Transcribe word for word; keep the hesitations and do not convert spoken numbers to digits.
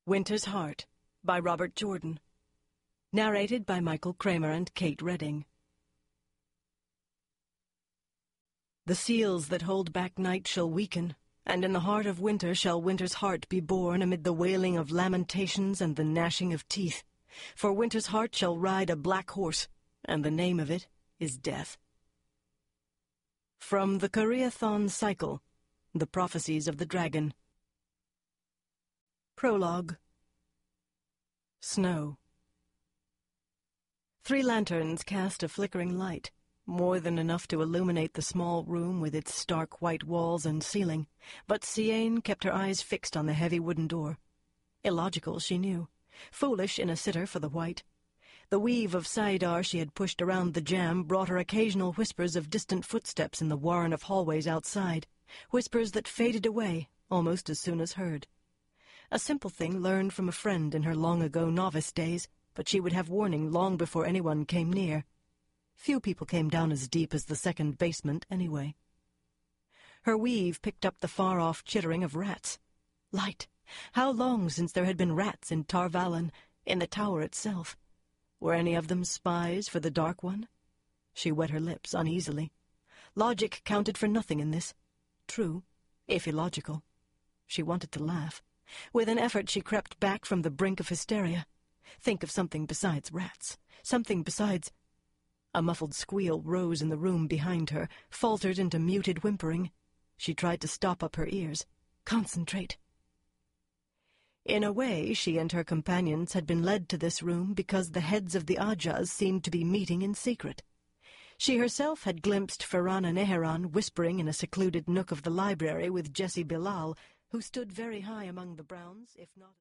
Winter's Heart by Robert Jordan. Narrated by Michael Kramer and Kate Redding. The seals that hold back night shall weaken, and in the heart of winter shall winter's heart be born amid the wailing of lamentations and the gnashing of teeth. For winter's heart shall ride a black horse, and the name of it is Death. From the Koreathon Cycle, The Prophecies of the Dragon. Prologue. Snow. Three lanterns cast a flickering light, more than enough to illuminate the small room with its stark white walls and ceiling, but Siain kept her eyes fixed on the heavy wooden door. Illogical, she knew. Foolish in a sitter for the white. The weave of saidar she had pushed around the jamb brought her occasional whispers of distant footsteps in the warren of hallways outside, whispers that faded away almost as soon as heard. A simple thing learned from a friend in her long-ago novice days, but she would have warning long before anyone came near. Few people came down as deep as the second basement, anyway. Her weave picked up the far-off chittering of rats. Light! How long since there had been rats in Tar Valon, in the tower itself? Were any of them spies for the Dark One? She wet her lips uneasily. Logic counted for nothing in this. True, if illogical. She wanted to laugh. With an effort she crept back from the brink of hysteria. Think of something besides rats. Something besides... A muffled squeal rose in the room behind her, faltered into muted whimpering. She tried to stop up her ears. Concentrate. In a way, she and her companions had been led to this room because the heads of the Ajahs seemed to be meeting in secret. She herself had glimpsed Ferrana Neheran whispering in a secluded nook of the library with Jessie Bilal, who stood very high among the Browns, if not...